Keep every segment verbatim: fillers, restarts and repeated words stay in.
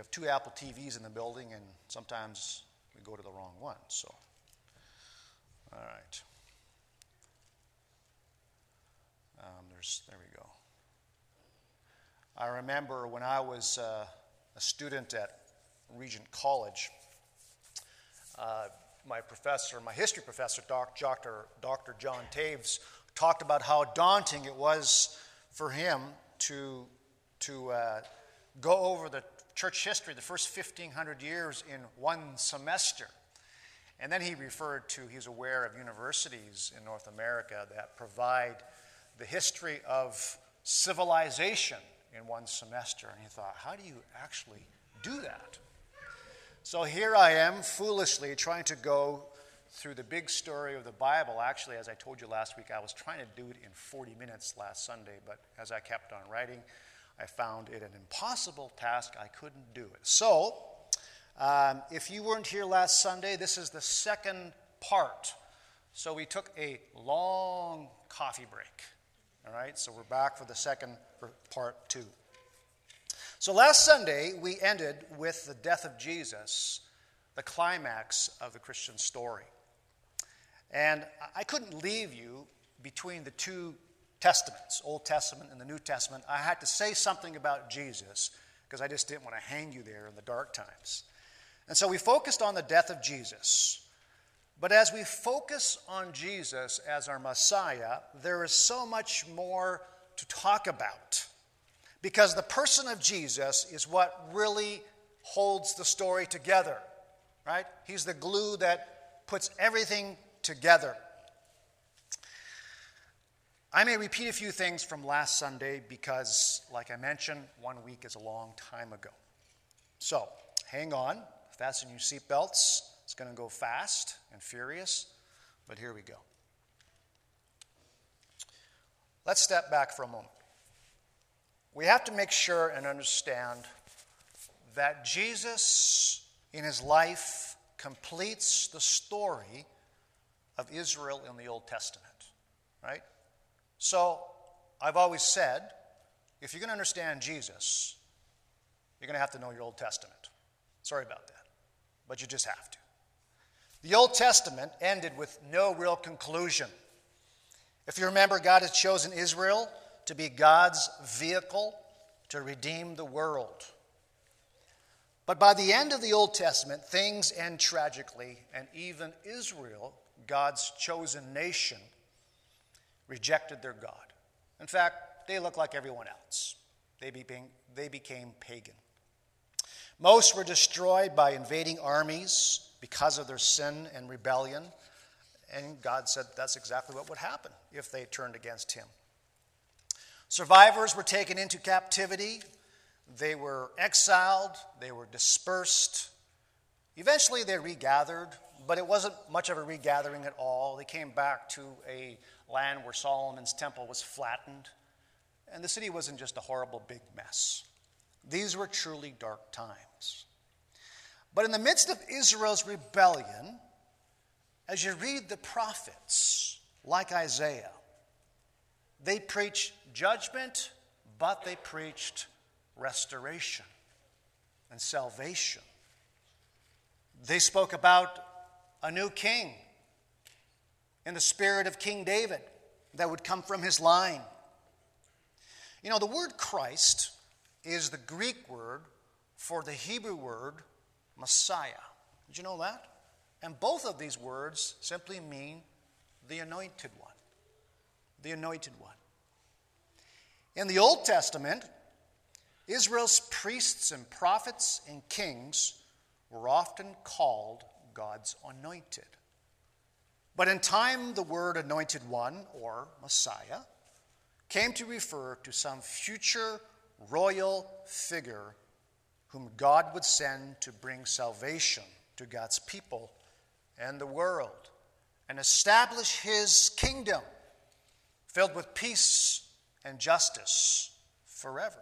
have two Apple T Vs in the building, and sometimes we go to the wrong one. So, all right. Um, there's there we go. I remember when I was uh, a student at Regent College, uh, my professor, my history professor, Doctor Doctor John Taves, talked about how daunting it was for him to to uh, go over the church history, the first fifteen hundred years in one semester. And then he referred to, he's aware of universities in North America that provide the history of civilization in one semester. And he thought, how do you actually do that? So here I am, foolishly trying to go through the big story of the Bible. Actually, as I told you last week, I was trying to do it in forty minutes last Sunday, but as I kept on writing, I found it an impossible task. I couldn't do it. So, um, if you weren't here last Sunday, this is the second part. So we took a long coffee break. All right, so we're back for the second for part two. So last Sunday, we ended with the death of Jesus, the climax of the Christian story. And I couldn't leave you between the two Testaments, Old Testament and the New Testament. I had to say something about Jesus because I just didn't want to hang you there in the dark times. And so we focused on the death of Jesus. But as we focus on Jesus as our Messiah, there is so much more to talk about. Because the person of Jesus is what really holds the story together, right? He's the glue that puts everything together. I may repeat a few things from last Sunday because, like I mentioned, one week is a long time ago. So, hang on, fasten your seatbelts. It's going to go fast and furious, but here we go. Let's step back for a moment. We have to make sure and understand that Jesus, in his life, completes the story of Israel in the Old Testament, right? So, I've always said, if you're going to understand Jesus, you're going to have to know your Old Testament. Sorry about that, but you just have to. The Old Testament ended with no real conclusion. If you remember, God has chosen Israel to be God's vehicle to redeem the world. But by the end of the Old Testament, things end tragically, and even Israel, God's chosen nation, rejected their God. In fact, they looked like everyone else. They became, they became pagan. Most were destroyed by invading armies because of their sin and rebellion. And God said that's exactly what would happen if they turned against him. Survivors were taken into captivity. They were exiled. They were dispersed. Eventually they regathered, but it wasn't much of a regathering at all. They came back to a land where Solomon's temple was flattened, and the city wasn't just a horrible big mess. These were truly dark times. But in the midst of Israel's rebellion, as you read the prophets, like Isaiah, they preached judgment, but they preached restoration and salvation. They spoke about a new king in the spirit of King David that would come from his line. You know, the word Christ is the Greek word for the Hebrew word Messiah. Did you know that? And both of these words simply mean the anointed one. The anointed one. In the Old Testament, Israel's priests and prophets and kings were often called God's anointed. But in time, the word anointed one, or Messiah, came to refer to some future royal figure whom God would send to bring salvation to God's people and the world and establish his kingdom filled with peace and justice forever.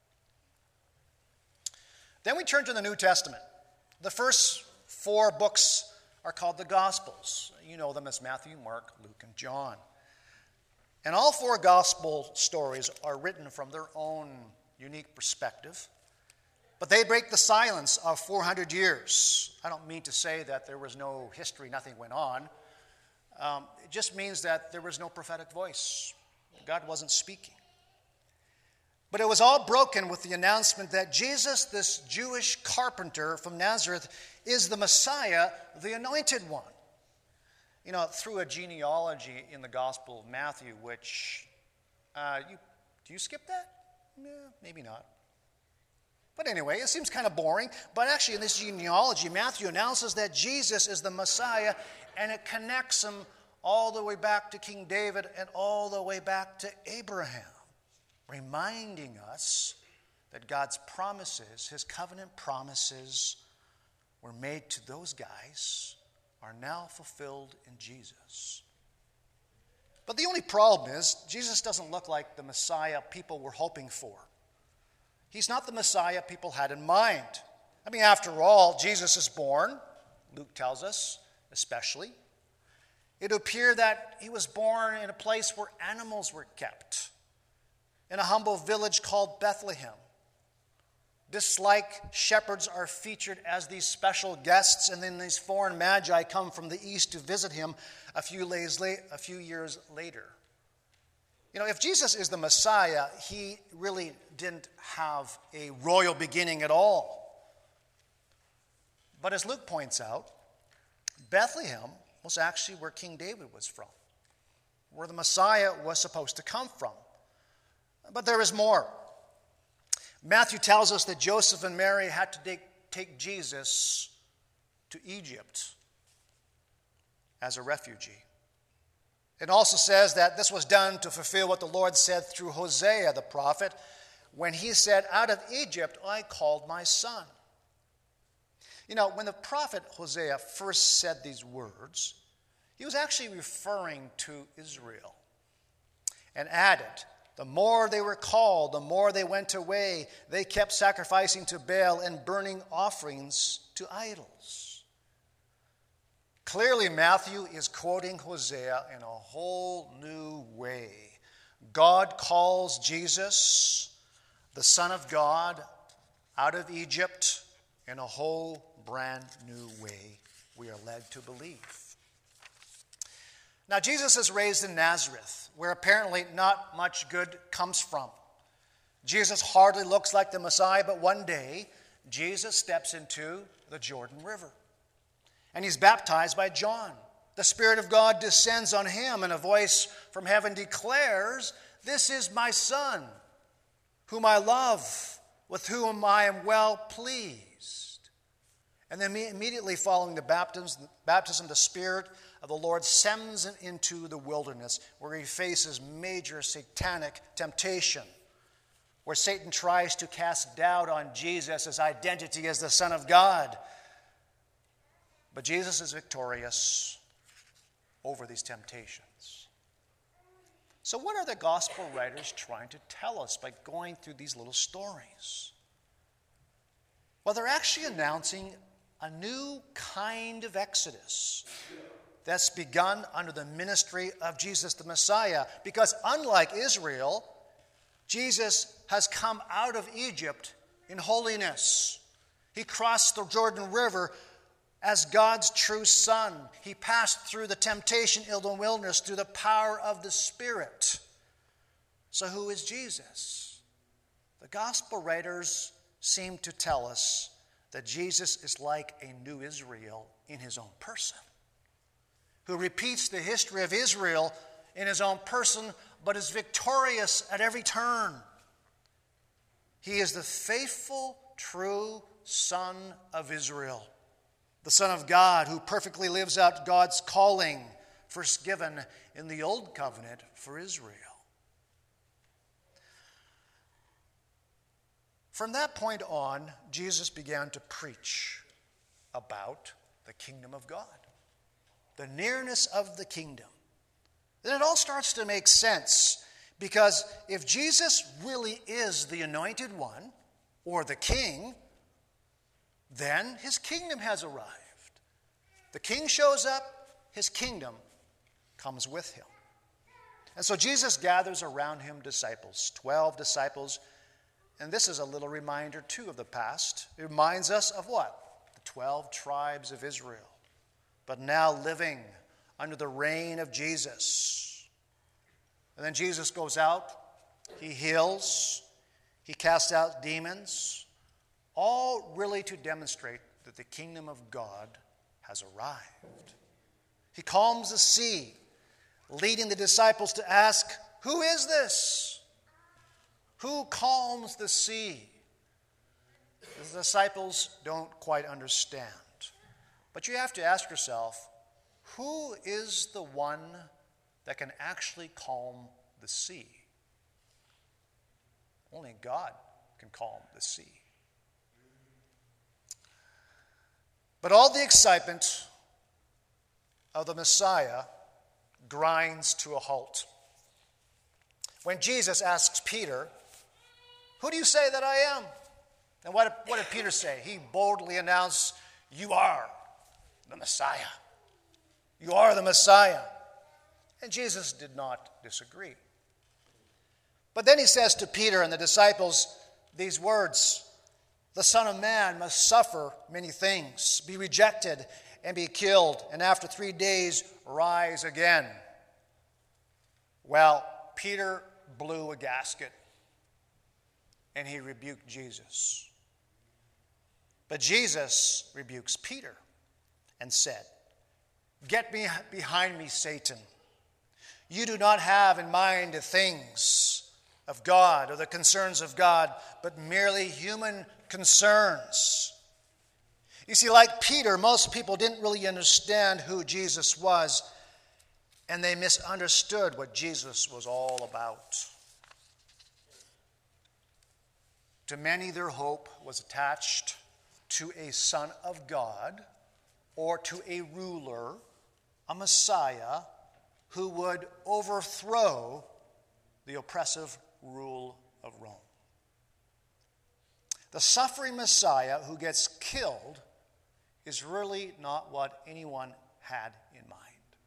Then we turn to the New Testament. The first four books are called the Gospels. You know them as Matthew, Mark, Luke, and John. And all four gospel stories are written from their own unique perspective. But they break the silence of four hundred years. I don't mean to say that there was no history, nothing went on. Um, it just means that there was no prophetic voice. God wasn't speaking. But it was all broken with the announcement that Jesus, this Jewish carpenter from Nazareth, is the Messiah, the anointed one. You know, through a genealogy in the Gospel of Matthew, which, uh, you, do you skip that? Yeah, maybe not. But anyway, it seems kind of boring. But actually, in this genealogy, Matthew announces that Jesus is the Messiah, and it connects him all the way back to King David and all the way back to Abraham, reminding us that God's promises, his covenant promises, were made to those guys, are now fulfilled in Jesus. But the only problem is, Jesus doesn't look like the Messiah people were hoping for. He's not the Messiah people had in mind. I mean, after all, Jesus is born, Luke tells us, especially. It appeared that he was born in a place where animals were kept, in a humble village called Bethlehem. Just like shepherds are featured as these special guests, and then these foreign magi come from the east to visit him a few, a few years later. You know, if Jesus is the Messiah, he really didn't have a royal beginning at all. But as Luke points out, Bethlehem was actually where King David was from, where the Messiah was supposed to come from. But there is more. Matthew tells us that Joseph and Mary had to take, take Jesus to Egypt as a refugee. It also says that this was done to fulfill what the Lord said through Hosea the prophet, when he said, "Out of Egypt I called my son." You know, when the prophet Hosea first said these words, he was actually referring to Israel, and added, the more they were called, the more they went away. They kept sacrificing to Baal and burning offerings to idols. Clearly, Matthew is quoting Hosea in a whole new way. God calls Jesus, the Son of God, out of Egypt in a whole brand new way, we are led to believe. Now, Jesus is raised in Nazareth, where apparently not much good comes from. Jesus hardly looks like the Messiah, but one day, Jesus steps into the Jordan River, and he's baptized by John. The Spirit of God descends on him, and a voice from heaven declares, "This is my Son, whom I love, with whom I am well pleased." And then immediately following the baptism, baptism, the Spirit of the Lord sends him into the wilderness, where he faces major satanic temptation, where Satan tries to cast doubt on Jesus' identity as the Son of God. But Jesus is victorious over these temptations. So what are the gospel writers trying to tell us by going through these little stories? Well, they're actually announcing a new kind of exodus that's begun under the ministry of Jesus the Messiah. Because unlike Israel, Jesus has come out of Egypt in holiness. He crossed the Jordan River as God's true Son. He passed through the temptation in the wilderness through the power of the Spirit. So who is Jesus? The gospel writers seem to tell us that Jesus is like a new Israel in his own person, who repeats the history of Israel in his own person, but is victorious at every turn. He is the faithful, true Son of Israel, the Son of God, who perfectly lives out God's calling, first given in the Old Covenant for Israel. From that point on, Jesus began to preach about the kingdom of God, the nearness of the kingdom. Then it all starts to make sense, because if Jesus really is the anointed one, or the king, then his kingdom has arrived. The king shows up, his kingdom comes with him. And so Jesus gathers around him disciples, twelve disciples, And this is a little reminder, too, of the past. It reminds us of what? The twelve tribes of Israel, but now living under the reign of Jesus. And then Jesus goes out, he heals, he casts out demons, all really to demonstrate that the kingdom of God has arrived. He calms the sea, leading the disciples to ask, "Who is this? Who calms the sea?" The disciples don't quite understand. But you have to ask yourself, who is the one that can actually calm the sea? Only God can calm the sea. But all the excitement of the Messiah grinds to a halt when Jesus asks Peter, "Who do you say that I am?" And what, what did Peter say? He boldly announced, "You are the Messiah. You are the Messiah." And Jesus did not disagree. But then he says to Peter and the disciples these words, "The Son of Man must suffer many things, be rejected and be killed, and after three days rise again." Well, Peter blew a gasket and he rebuked Jesus. But Jesus rebukes Peter and said, "Get me behind me, Satan. You do not have in mind the things of God or the concerns of God, but merely human concerns." You see, like Peter, most people didn't really understand who Jesus was, and they misunderstood what Jesus was all about. To many, their hope was attached to a Son of God or to a ruler, a Messiah, who would overthrow the oppressive rule of Rome. The suffering Messiah who gets killed is really not what anyone had in mind.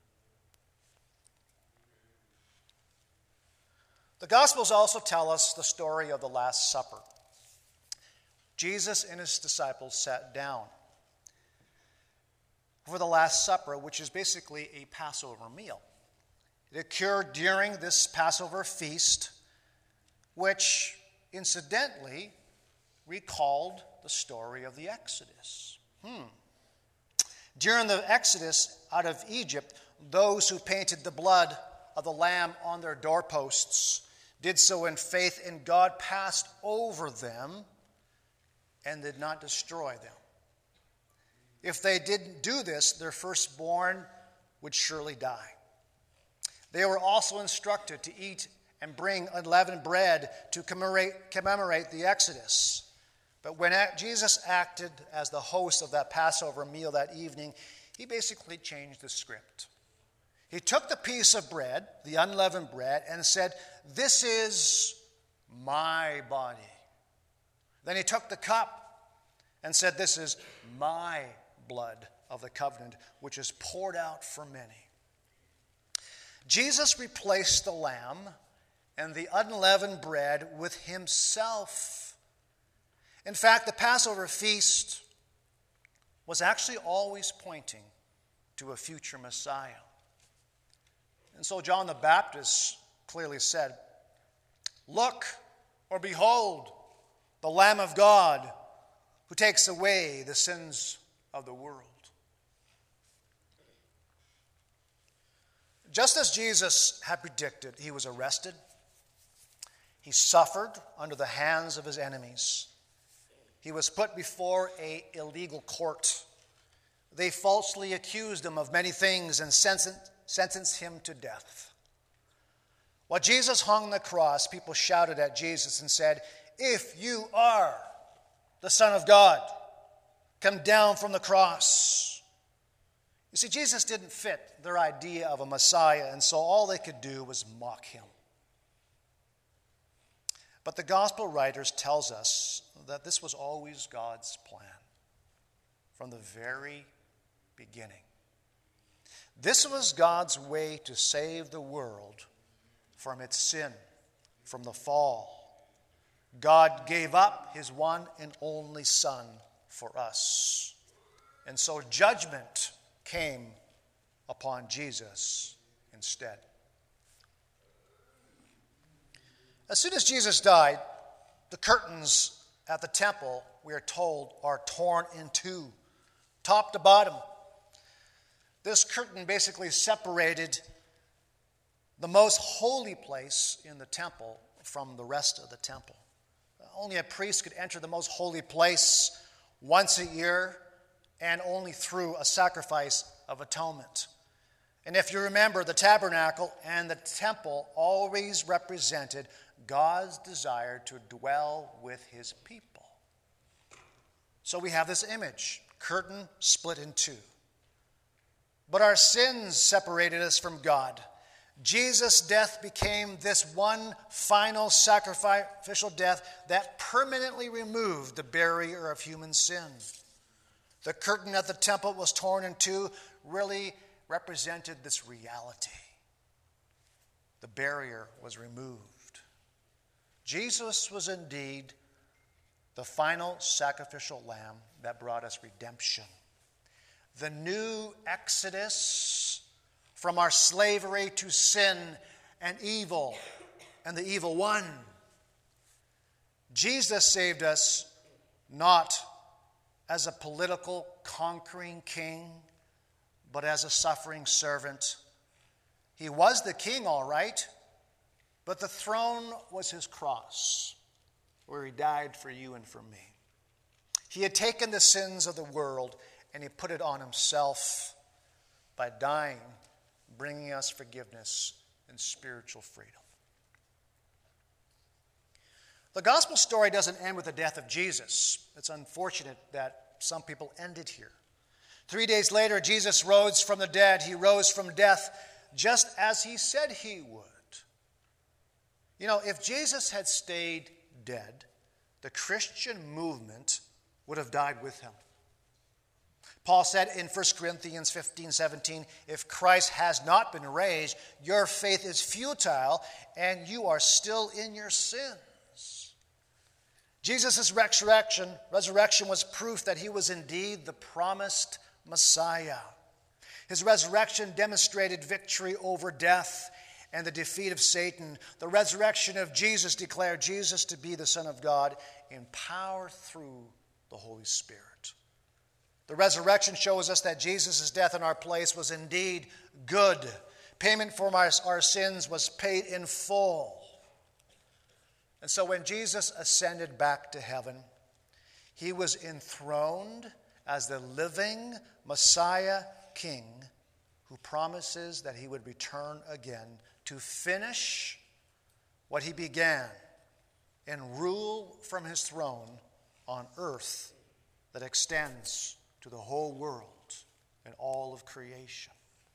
The Gospels also tell us the story of the Last Supper. Jesus and his disciples sat down for the Last Supper, which is basically a Passover meal. It occurred during this Passover feast, which incidentally recalled the story of the Exodus. Hmm. During the Exodus out of Egypt, those who painted the blood of the lamb on their doorposts did so in faith, and God passed over them and did not destroy them. If they didn't do this, their firstborn would surely die. They were also instructed to eat and bring unleavened bread to commemorate, commemorate the Exodus. But when Jesus acted as the host of that Passover meal that evening, he basically changed the script. He took the piece of bread, the unleavened bread, and said, "This is my body." Then he took the cup and said, "This is my blood of the covenant, which is poured out for many." Jesus replaced the lamb and the unleavened bread with himself. In fact, the Passover feast was actually always pointing to a future Messiah. And so John the Baptist clearly said, "Look, or behold, the Lamb of God who takes away the sins of the world." Just as Jesus had predicted, he was arrested. He suffered under the hands of his enemies. He was put before an illegal court. They falsely accused him of many things and sentenced him to death. While Jesus hung on the cross, people shouted at Jesus and said, "If you are the Son of God, come down from the cross." You see, Jesus didn't fit their idea of a Messiah, and so all they could do was mock him. But the gospel writers tells us that this was always God's plan from the very beginning. This was God's way to save the world from its sin, from the fall. God gave up his one and only Son for us. And so judgment came upon Jesus instead. As soon as Jesus died, the curtains at the temple, we are told, are torn in two, top to bottom. This curtain basically separated the most holy place in the temple from the rest of the temple. Only a priest could enter the most holy place once a year, and only through a sacrifice of atonement. And if you remember, the tabernacle and the temple always represented God's desire to dwell with his people. So we have this image, curtain split in two. But our sins separated us from God. Jesus' death became this one final sacrificial death that permanently removed the barrier of human sin. The curtain at the temple was torn in two, really represented this reality. The barrier was removed. Jesus was indeed the final sacrificial lamb that brought us redemption. The new exodus from our slavery to sin and evil and the evil one. Jesus saved us not as a political conquering king, but as a suffering servant. He was the king, all right, but the throne was his cross, where he died for you and for me. He had taken the sins of the world and he put it on himself by dying, bringing us forgiveness and spiritual freedom. The gospel story doesn't end with the death of Jesus. It's unfortunate that some people end it here. Three days later, Jesus rose from the dead. He rose from death just as he said he would. You know, if Jesus had stayed dead, the Christian movement would have died with him. Paul said in First Corinthians fifteen seventeen, if Christ has not been raised, your faith is futile and you are still in your sins. Jesus' resurrection, resurrection was proof that he was indeed the promised Messiah. His resurrection demonstrated victory over death and the defeat of Satan. The resurrection of Jesus declared Jesus to be the Son of God in power through the Holy Spirit. The resurrection shows us that Jesus' death in our place was indeed good. Payment for our, our sins was paid in full. And so when Jesus ascended back to heaven, he was enthroned as the living Messiah King who promises that he would return again to finish what he began and rule from his throne on earth that extends to the whole world and all of creation.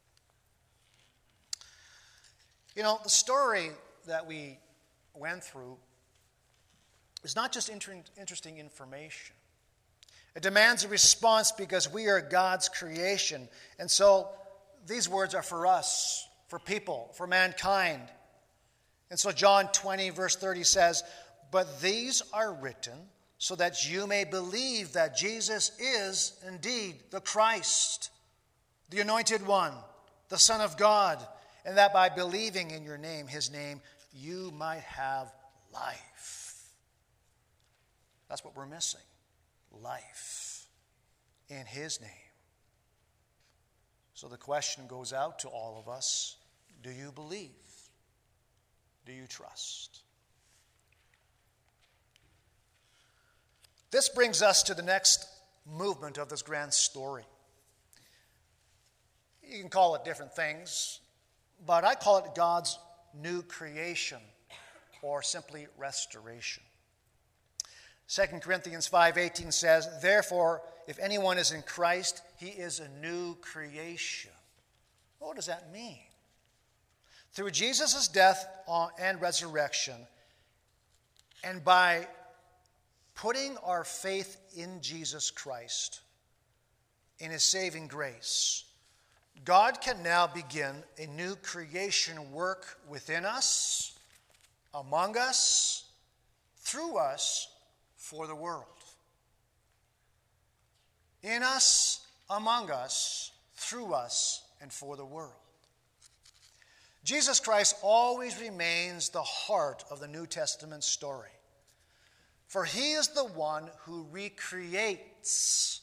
You know, the story that we went through is not just inter- interesting information. It demands a response because we are God's creation. And so these words are for us, for people, for mankind. And so John twenty, verse thirty says, but these are written so that you may believe that Jesus is indeed the Christ, the Anointed One, the Son of God, and that by believing in your name, his name, you might have life. That's what we're missing, life in his name. So the question goes out to all of us, do you believe? Do you trust? This brings us to the next movement of this grand story. You can call it different things, but I call it God's new creation, or simply restoration. Second Corinthians five eighteen says, therefore, if anyone is in Christ, he is a new creation. What does that mean? Through Jesus' death and resurrection, and by putting our faith in Jesus Christ, in his saving grace, God can now begin a new creation work within us, among us, through us, for the world. In us, among us, through us, and for the world. Jesus Christ always remains the heart of the New Testament story. For he is the one who recreates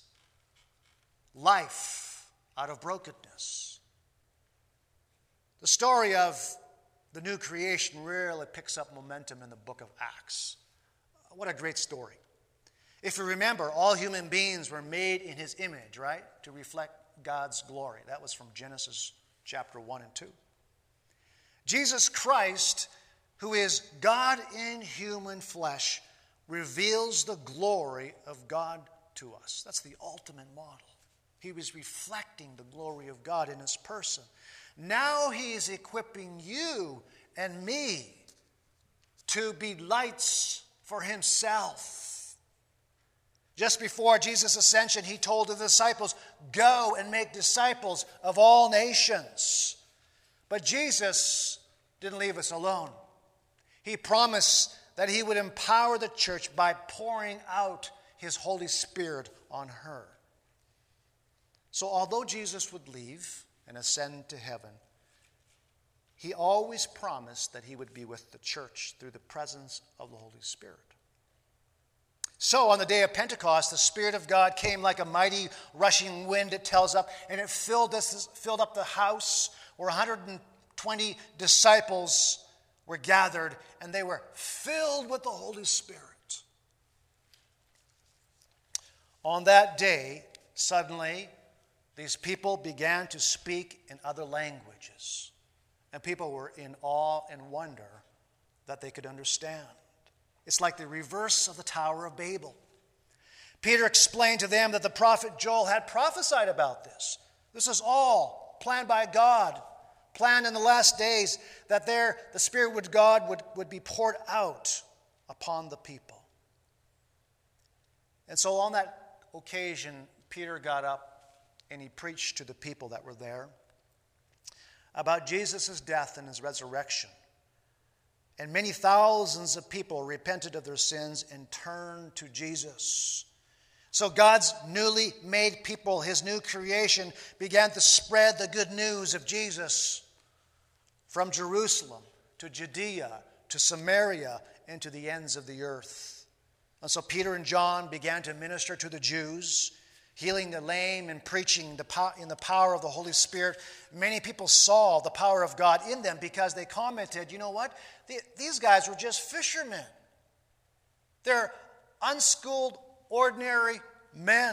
life out of brokenness. The story of the new creation really picks up momentum in the book of Acts. What a great story. If you remember, all human beings were made in his image, right? To reflect God's glory. That was from Genesis chapter one and two. Jesus Christ, who is God in human flesh, reveals the glory of God to us. That's the ultimate model. He was reflecting the glory of God in his person. Now he is equipping you and me to be lights for himself. Just before Jesus' ascension, he told the disciples, "Go and make disciples of all nations." But Jesus didn't leave us alone. He promised that he would empower the church by pouring out his Holy Spirit on her. So although Jesus would leave and ascend to heaven, he always promised that he would be with the church through the presence of the Holy Spirit. So on the day of Pentecost, the Spirit of God came like a mighty rushing wind, it tells us, and it filled, this, filled up the house where one hundred twenty disciples were gathered, and they were filled with the Holy Spirit. On that day, suddenly, these people began to speak in other languages, and people were in awe and wonder that they could understand. It's like the reverse of the Tower of Babel. Peter explained to them that the prophet Joel had prophesied about this. This is all planned by God, planned in the last days, that there the Spirit of God would, would be poured out upon the people. And so on that occasion, Peter got up and he preached to the people that were there about Jesus' death and his resurrection. And many thousands of people repented of their sins and turned to Jesus. So God's newly made people, his new creation, began to spread the good news of Jesus from Jerusalem to Judea to Samaria and to the ends of the earth. And so Peter and John began to minister to the Jews, healing the lame and preaching in the power of the Holy Spirit. Many people saw the power of God in them because they commented, you know what? These guys were just fishermen. They're unschooled, ordinary men.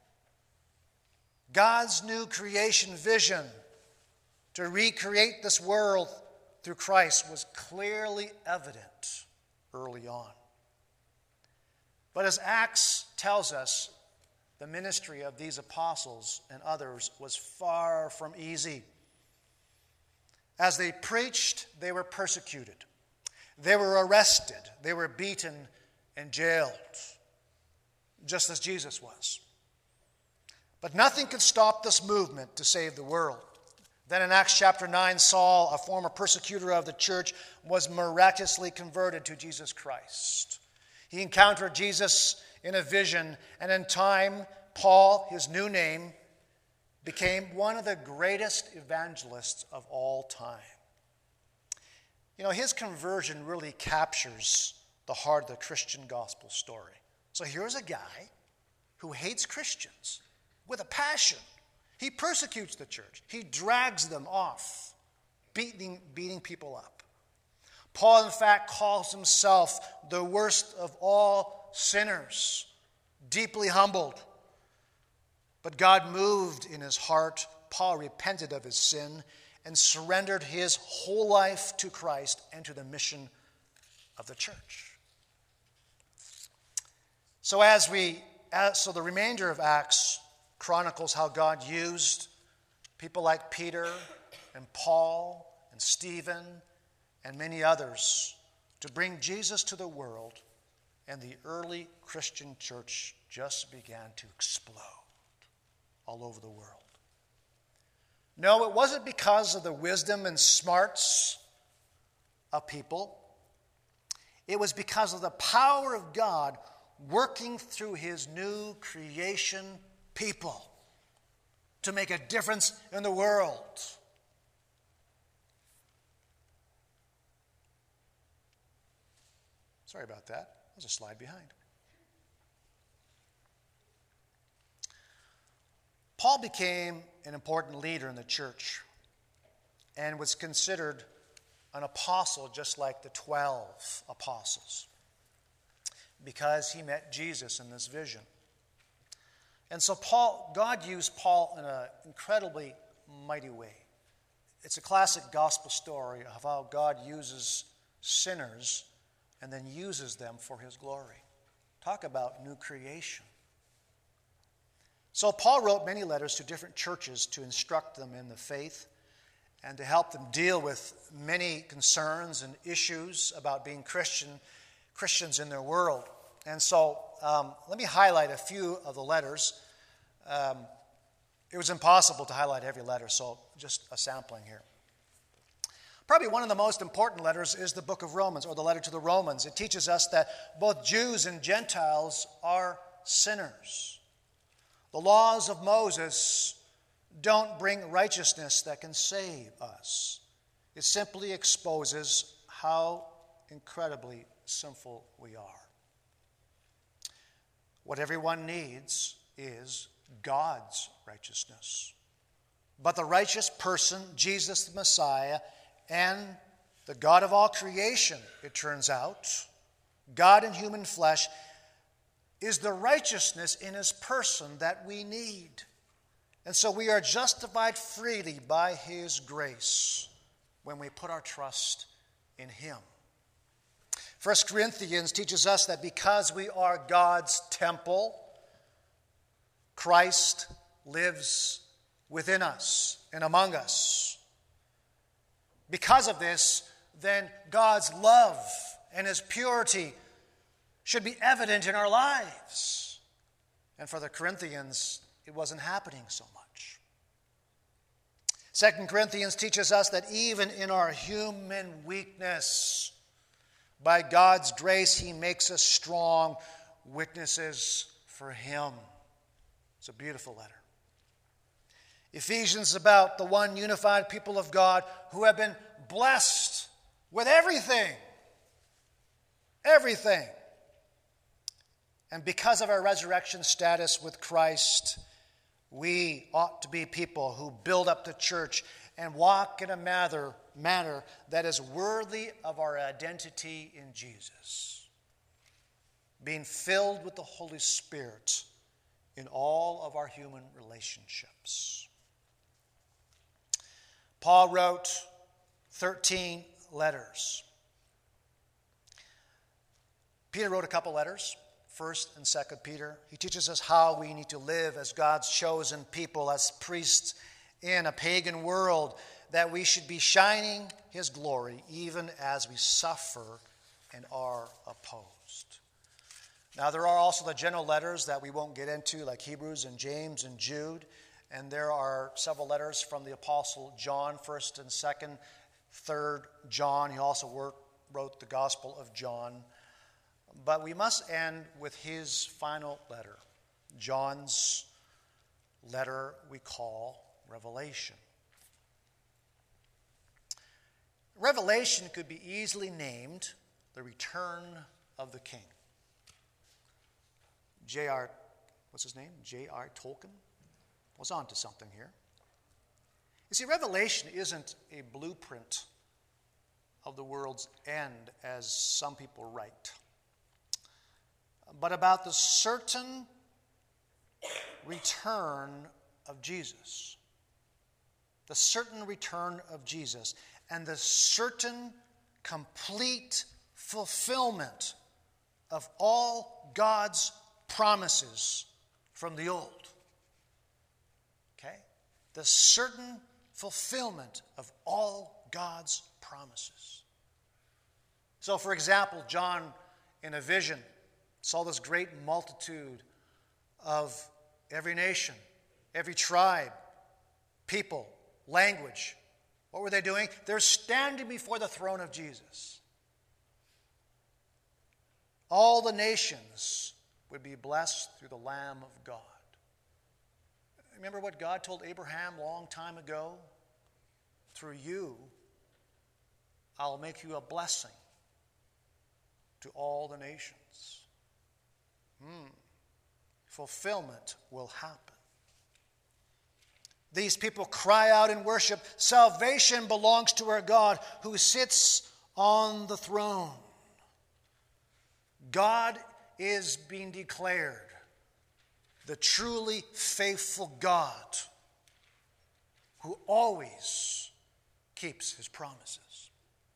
God's new creation vision to recreate this world through Christ was clearly evident early on. But as Acts tells us, the ministry of these apostles and others was far from easy. As they preached, they were persecuted. They were arrested. They were beaten and jailed, just as Jesus was. But nothing could stop this movement to save the world. Then in Acts chapter nine, Saul, a former persecutor of the church, was miraculously converted to Jesus Christ. He encountered Jesus in a vision, and in time, Paul, his new name, became one of the greatest evangelists of all time. You know, his conversion really captures the heart of the Christian gospel story. So here's a guy who hates Christians with a passion. He persecutes the church. He drags them off, beating, beating people up. Paul, in fact, calls himself the worst of all sinners, deeply humbled. But God moved in his heart. Paul repented of his sin and surrendered his whole life to Christ and to the mission of the church. So as we, as, so the remainder of Acts chronicles how God used people like Peter and Paul and Stephen and many others to bring Jesus to the world, and the early Christian church just began to explode all over the world. No, it wasn't because of the wisdom and smarts of people. It was because of the power of God working through his new creation people to make a difference in the world. Sorry about that. There's a slide behind. Paul became an important leader in the church and was considered an apostle just like the twelve apostles because he met Jesus in this vision. And so Paul, God used Paul in an incredibly mighty way. It's a classic gospel story of how God uses sinners and then uses them for his glory. Talk about new creation. So Paul wrote many letters to different churches to instruct them in the faith and to help them deal with many concerns and issues about being Christian, Christians in their world. And so um, let me highlight a few of the letters. Um, it was impossible to highlight every letter, so just a sampling here. Probably one of the most important letters is the book of Romans, or the letter to the Romans. It teaches us that both Jews and Gentiles are sinners. The laws of Moses don't bring righteousness that can save us. It simply exposes how incredibly sinful we are. What everyone needs is God's righteousness. But the righteous person, Jesus the Messiah, and the God of all creation, it turns out, God in human flesh, is the righteousness in his person that we need. And so we are justified freely by his grace when we put our trust in him. First Corinthians teaches us that because we are God's temple, Christ lives within us and among us. Because of this, then God's love and his purity should be evident in our lives. And for the Corinthians, it wasn't happening so much. Second Corinthians teaches us that even in our human weakness, by God's grace, he makes us strong witnesses for him. It's a beautiful letter. Ephesians is about the one unified people of God who have been blessed with everything. Everything. And because of our resurrection status with Christ, we ought to be people who build up the church and walk in a manner, manner that is worthy of our identity in Jesus. Being filled with the Holy Spirit in all of our human relationships. Paul wrote thirteen letters. Peter wrote a couple letters. First and Second Peter. He teaches us how we need to live as God's chosen people, as priests in a pagan world, that we should be shining his glory even as we suffer and are opposed. Now, there are also the general letters that we won't get into, like Hebrews and James and Jude, and there are several letters from the Apostle John, First and Second, Third John. He also wrote, wrote the Gospel of John. But we must end with his final letter, John's letter we call Revelation. Revelation could be easily named the return of the king. J R, what's his name? J R Tolkien was on to something here. You see, Revelation isn't a blueprint of the world's end, as some people write, but about the certain return of Jesus. The certain return of Jesus and the certain complete fulfillment of all God's promises from the old. Okay? The certain fulfillment of all God's promises. So, for example, John, in a vision, saw this great multitude of every nation, every tribe, people, language. What were they doing? They're standing before the throne of Jesus. all the nations would be blessed through the Lamb of God. Remember what God told Abraham a long time ago? Through you, I'll make you a blessing to all the nations. Hmm. Fulfillment will happen. These people cry out in worship, salvation belongs to our God who sits on the throne. God is being declared the truly faithful God who always keeps his promises.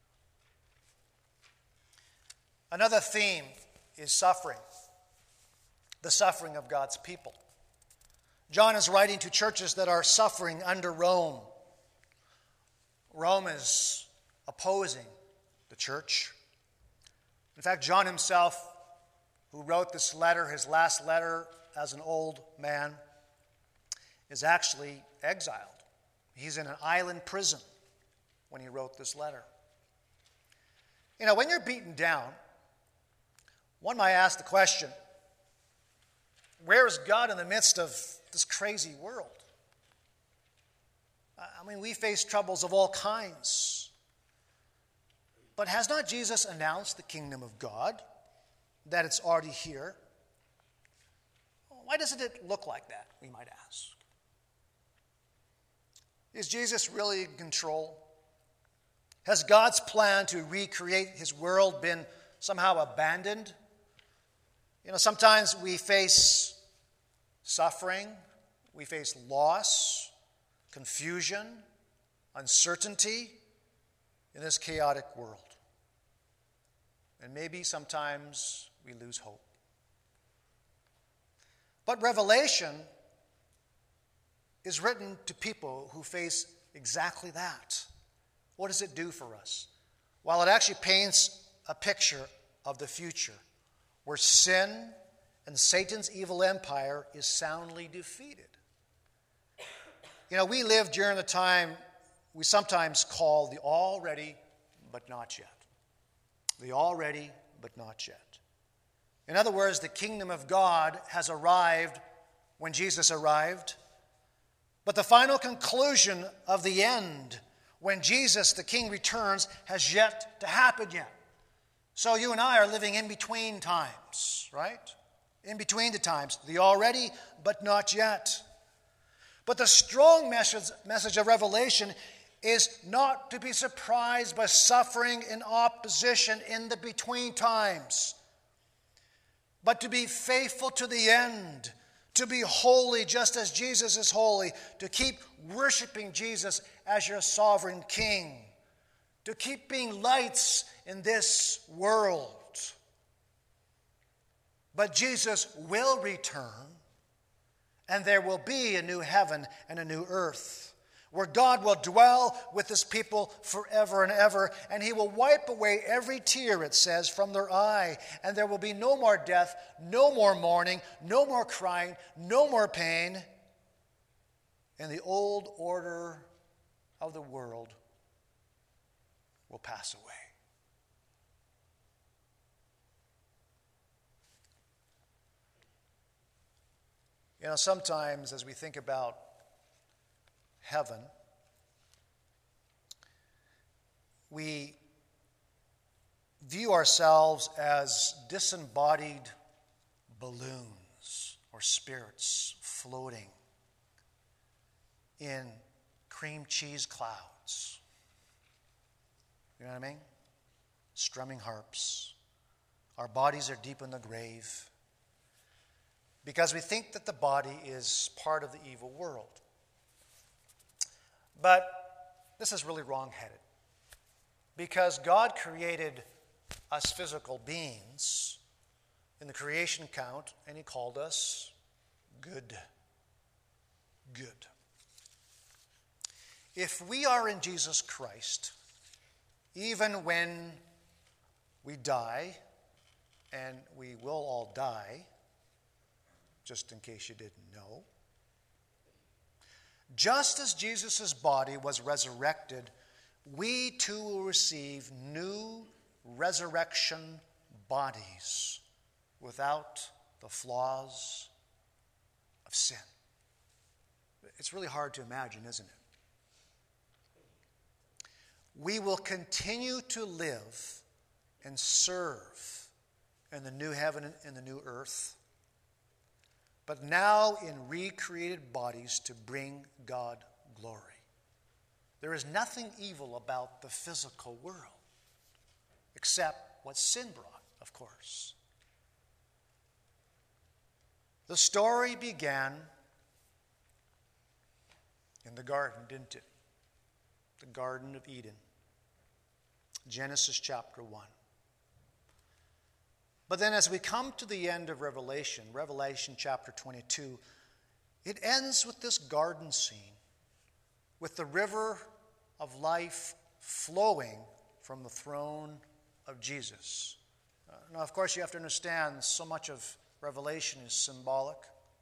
Another theme is suffering, the suffering of God's people. John is writing to churches that are suffering under Rome. Rome is opposing the church. In fact, John himself, who wrote this letter, his last letter as an old man, is actually exiled. He's in an island prison when he wrote this letter. You know, when you're beaten down, one might ask the question, where is God in the midst of this crazy world? I mean, we face troubles of all kinds. But has not Jesus announced the kingdom of God, that it's already here? Why doesn't it look like that, we might ask? Is Jesus really in control? Has God's plan to recreate his world been somehow abandoned? You know, sometimes we face suffering, we face loss, confusion, uncertainty in this chaotic world. And maybe sometimes we lose hope. But Revelation is written to people who face exactly that. What does it do for us? Well, it actually paints a picture of the future where sin and Satan's evil empire is soundly defeated. You know, we live during the time we sometimes call the already but not yet. The already but not yet. In other words, the kingdom of God has arrived when Jesus arrived, but the final conclusion of the end, when Jesus, the King, returns, has yet to happen yet. So you and I are living in between times, right? In between the times, the already but not yet. But the strong message, message of Revelation is not to be surprised by suffering and opposition in the between times, but to be faithful to the end, to be holy just as Jesus is holy, to keep worshiping Jesus as your sovereign King, to keep being lights in this world. But Jesus will return, and there will be a new heaven and a new earth, where God will dwell with his people forever and ever, and he will wipe away every tear, it says, from their eye, and there will be no more death, no more mourning, no more crying, no more pain, and the old order of the world will pass away. You know, sometimes as we think about heaven, we view ourselves as disembodied balloons or spirits floating in cream cheese clouds. You know what I mean? Strumming harps. Our bodies are deep in the grave because we think that the body is part of the evil world. But this is really wrong-headed, because God created us physical beings in the creation account, and he called us good. Good. If we are in Jesus Christ, even when we die, and we will all die, just in case you didn't know, just as Jesus' body was resurrected, we too will receive new resurrection bodies without the flaws of sin. It's really hard to imagine, isn't it? We will continue to live and serve in the new heaven and the new earth, but now in recreated bodies to bring God glory. There is nothing evil about the physical world, except what sin brought, of course. The story began in the garden, didn't it? The Garden of Eden. Genesis chapter one. But then as we come to the end of Revelation, Revelation chapter twenty-two, it ends with this garden scene, with the river of life flowing from the throne of Jesus. Uh, now, of course, you have to understand so much of Revelation is symbolic,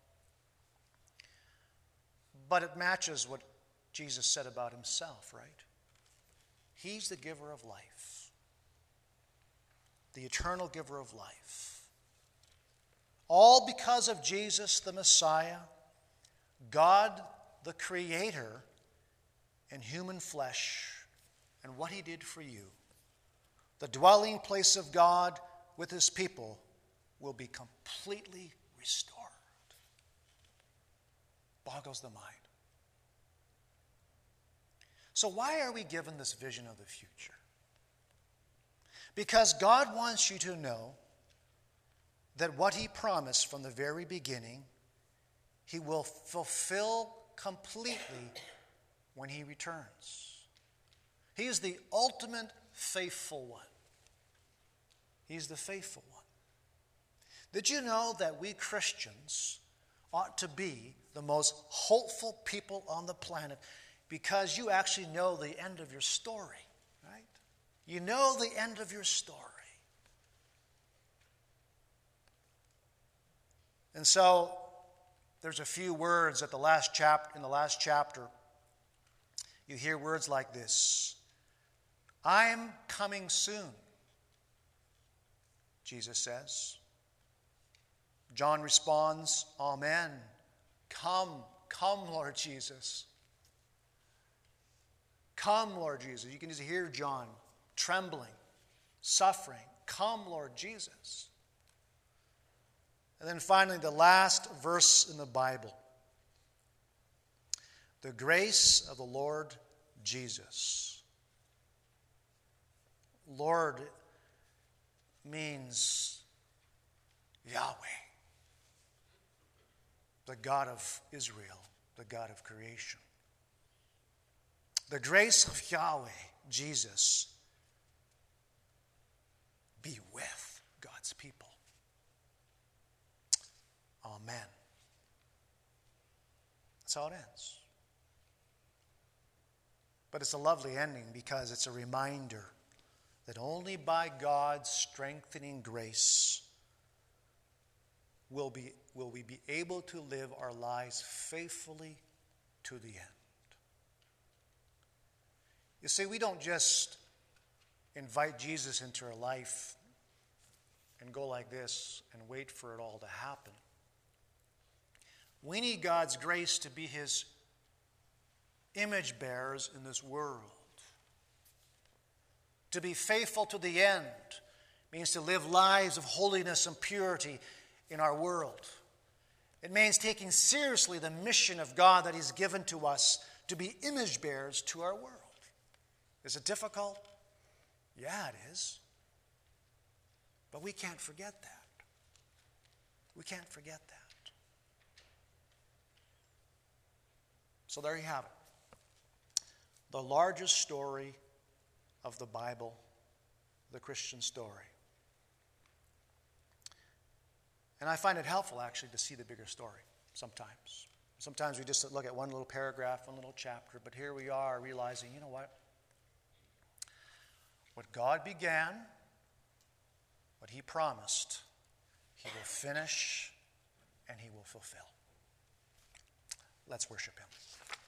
but it matches what Jesus said about himself, right? He's the giver of life, the eternal giver of life. All because of Jesus, the Messiah, God, the Creator, in human flesh, and what he did for you. The dwelling place of God with his people will be completely restored. Boggles the mind. So why are we given this vision of the future? Because God wants you to know that what he promised from the very beginning, he will fulfill completely when he returns. He is the ultimate faithful one. He's the faithful one. Did you know that we Christians ought to be the most hopeful people on the planet? Because you actually know the end of your story, right? You know the end of your story. And so there's a few words at the last chapter, in the last chapter. You hear words like this: I'm coming soon, Jesus says. John responds, Amen. Come, come, Lord Jesus. Come, Lord Jesus. You can just hear John trembling, suffering. Come, Lord Jesus. And then finally, the last verse in the Bible. The grace of the Lord Jesus. Lord means Yahweh, the God of Israel, the God of creation. The grace of Yahweh, Jesus, be with God's people. Amen. That's how it ends. But it's a lovely ending because it's a reminder that only by God's strengthening grace will, be, will we be able to live our lives faithfully to the end. You see, we don't just invite Jesus into our life and go like this and wait for it all to happen. We need God's grace to be his image bearers in this world. To be faithful to the end means to live lives of holiness and purity in our world. It means taking seriously the mission of God that he's given to us to be image bearers to our world. Is it difficult? Yeah, it is. But we can't forget that. We can't forget that. So there you have it. The largest story of the Bible, the Christian story. And I find it helpful, actually, to see the bigger story sometimes. Sometimes we just look at one little paragraph, one little chapter, but here we are realizing, you know what? What God began, what he promised, he will finish and he will fulfill. Let's worship him.